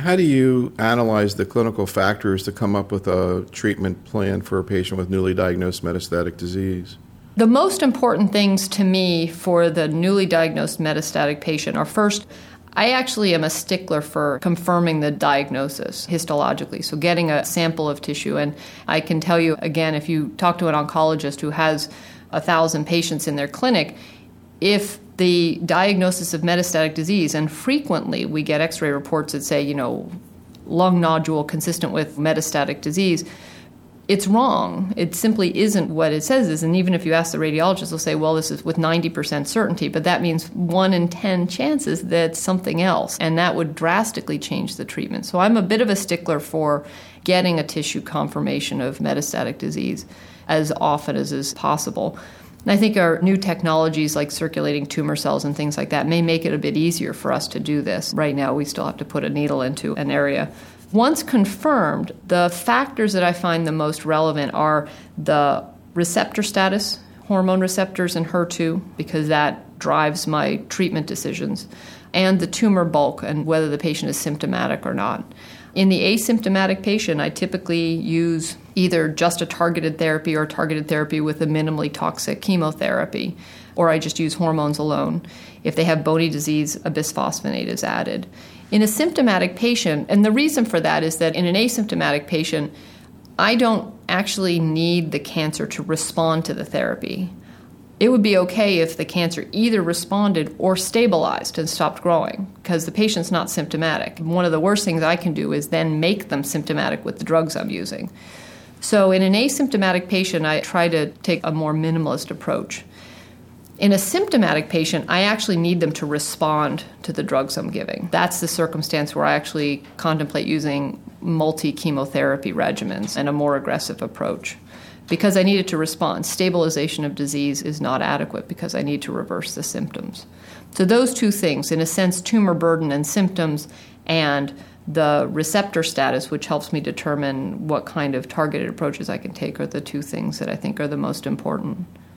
How do you analyze the clinical factors to come up with a treatment plan for a patient with newly diagnosed metastatic disease? The most important things to me for the newly diagnosed metastatic patient are, first, I actually am a stickler for confirming the diagnosis histologically, so getting a sample of tissue. And I can tell you, again, if you talk to an oncologist who has 1,000 patients in their clinic, if the diagnosis of metastatic disease, and frequently we get X-ray reports that say, lung nodule consistent with metastatic disease, it's wrong. It simply isn't what it says is. And even if you ask the radiologist, they'll say, well, this is with 90% certainty, but that means 1 in 10 chances that something else, and that would drastically change the treatment. So I'm a bit of a stickler for getting a tissue confirmation of metastatic disease as often as is possible. And I think our new technologies like circulating tumor cells and things like that may make it a bit easier for us to do this. Right now, we still have to put a needle into an area. Once confirmed, the factors that I find the most relevant are the receptor status, hormone receptors and HER2, because that drives my treatment decisions, and the tumor bulk and whether the patient is symptomatic or not. In the asymptomatic patient, I typically use either just a targeted therapy or targeted therapy with a minimally toxic chemotherapy, or I just use hormones alone. If they have bony disease, a bisphosphonate is added. In a symptomatic patient, and the reason for that is that in an asymptomatic patient, I don't actually need the cancer to respond to the therapy. It would be okay if the cancer either responded or stabilized and stopped growing because the patient's not symptomatic. One of the worst things I can do is then make them symptomatic with the drugs I'm using. So in an asymptomatic patient, I try to take a more minimalist approach. In a symptomatic patient, I actually need them to respond to the drugs I'm giving. That's the circumstance where I actually contemplate using multi-chemotherapy regimens and a more aggressive approach because I need it to respond. Stabilization of disease is not adequate because I need to reverse the symptoms. So those two things, in a sense, tumor burden and symptoms, and the receptor status, which helps me determine what kind of targeted approaches I can take, are the two things that I think are the most important.